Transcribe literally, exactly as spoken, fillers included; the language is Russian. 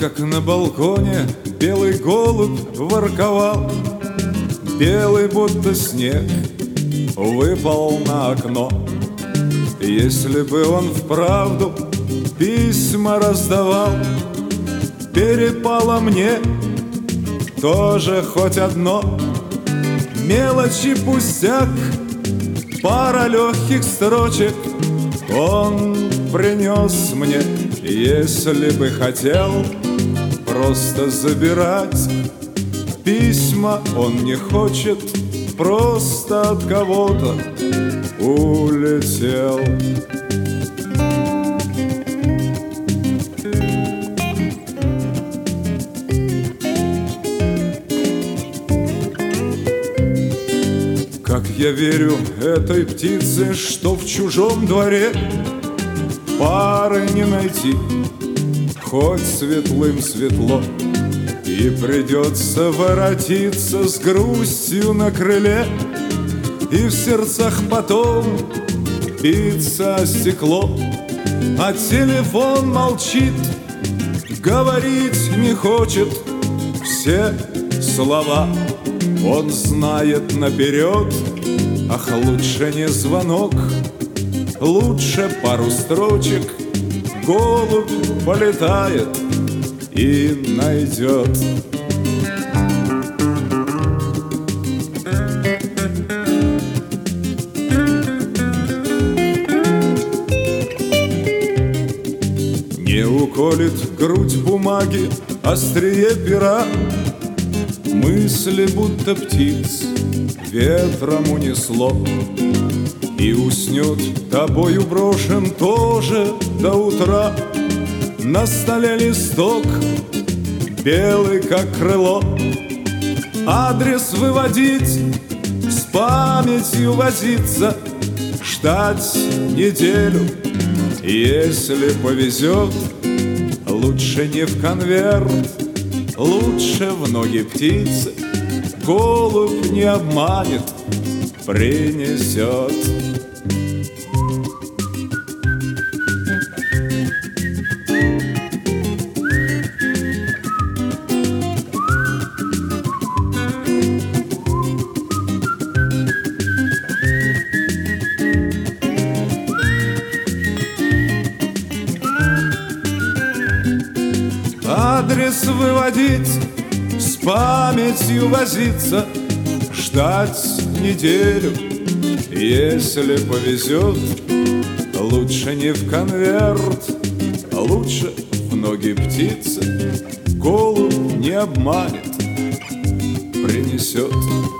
как на балконе белый голубь ворковал, белый будто снег выпал на окно. Если бы он вправду письма раздавал, перепало мне тоже хоть одно. Мелочи, пустяк, пара легких строчек он принес мне. Если бы хотел просто забирать письма, он не хочет, просто от кого-то улетел. Как я верю этой птице, что в чужом дворе пары не найти, хоть светлым светло, и придется воротиться с грустью на крыле, и в сердцах потом биться о стекло. А телефон молчит, говорить не хочет все слова. Он знает наперед, ах, лучше не звонок, лучше пару строчек. Голубь полетает и найдет. Не уколет грудь бумаги острие пера, мысли будто птиц ветром унесло, и уснет тобою брошен тоже до утра. На столе листок белый, как крыло, адрес выводить, с памятью возиться, ждать неделю. Если повезет, лучше не в конверт, лучше в ноги птицы. Голубь не обманет, принесет. Адрес выводить, с памятью возиться, ждать неделю. Если повезет, лучше не в конверт, лучше в ноги птицы. Голубь не обманет, принесет.